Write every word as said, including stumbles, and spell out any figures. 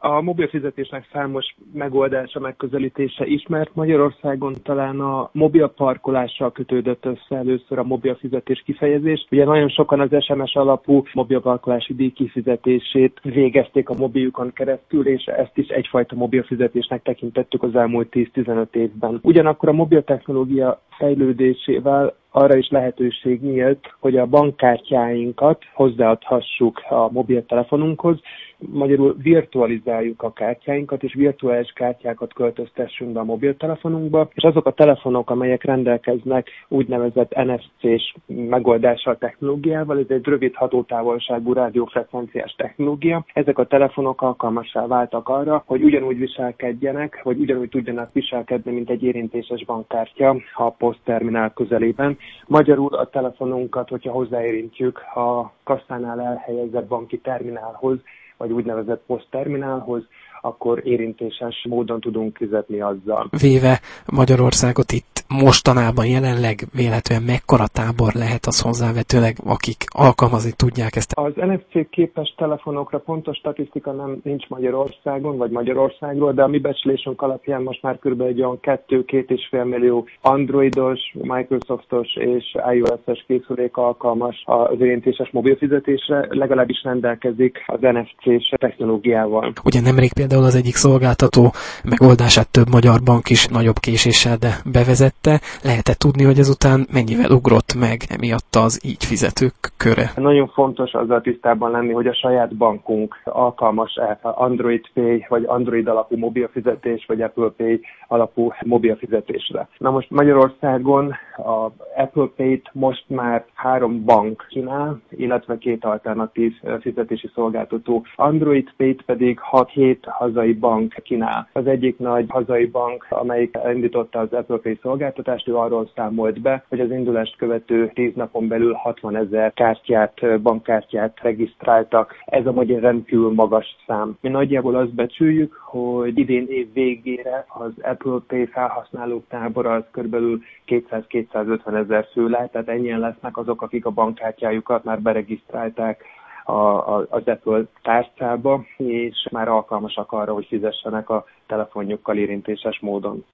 A mobil fizetésnek számos megoldása, megközelítése ismert. Magyarországon talán a mobil parkolással kötődött össze először a mobil fizetés kifejezés. Ugye nagyon sokan az es em es alapú mobil parkolási díj kifizetését végezték a mobiljukon keresztül, és ezt is egyfajta mobil fizetésnek tekintettük az elmúlt tíz-tizenöt évben. Ugyanakkor a mobil technológia fejlődésével arra is lehetőség nyílt, hogy a bankkártyáinkat hozzáadhassuk a mobiltelefonunkhoz, magyarul virtualizáljuk a kártyáinkat, és virtuális kártyákat költöztessünk be a mobiltelefonunkba, és azok a telefonok, amelyek rendelkeznek úgynevezett en ef cés megoldással, technológiával, ez egy rövid hatótávolságú rádiófrekvenciás technológia. Ezek a telefonok alkalmassá váltak arra, hogy ugyanúgy viselkedjenek, vagy ugyanúgy tudjanak viselkedni, mint egy érintéses bankkártya a posztterminál közelében. Magyarul a telefonunkat, hogyha hozzáérintjük a kasszánál elhelyezett banki terminálhoz, vagy úgynevezett posztterminálhoz, akkor érintéses módon tudunk fizetni azzal. Véve Magyarországot itt mostanában jelenleg véletlenül mekkora tábor lehet az hozzávetőleg, akik alkalmazni tudják ezt? Az en ef cé képes telefonokra pontos statisztika nem nincs Magyarországon, vagy Magyarországról, de a mi becslésünk alapján most már kb. Egy olyan kettő-két és fél millió androidos, Microsoftos és iOS-es készülék alkalmas az érintéses mobilfizetésre, legalábbis rendelkezik az en ef cés technológiával. Ugye nemrég például az egyik szolgáltató megoldását több magyar bank is nagyobb késéssel, de bevezette. Lehet-e tudni, hogy ezután mennyivel ugrott meg emiatt az így fizetők köre? Nagyon fontos azzal tisztában lenni, hogy a saját bankunk alkalmas-e Android Pay, vagy Android alapú mobilfizetés, vagy Apple Pay alapú mobilfizetésre. Na most Magyarországon a Apple Pay-t most már három bank kínál, illetve két alternatív fizetési szolgáltató. Android Pay-t pedig hat-hét hazai bank kínál. Az egyik nagy hazai bank, amelyik indította az Apple Pay szolgáltatást, ő arról számolt be, hogy az indulást követő tíz napon belül hatvanezer kártyát, bankkártyát regisztráltak. Ez a magyar rendkívül magas szám. Mi nagyjából azt becsüljük, hogy idén év végére az Apple Pay felhasználók tábora az körülbelül kétszáz-kétszázötven ezer fő lehet, tehát ennyien lesznek azok, akik a bankkártyájukat már beregisztrálták a, a, az Apple tárcába, és már alkalmasak arra, hogy fizessenek a telefonjukkal érintéses módon.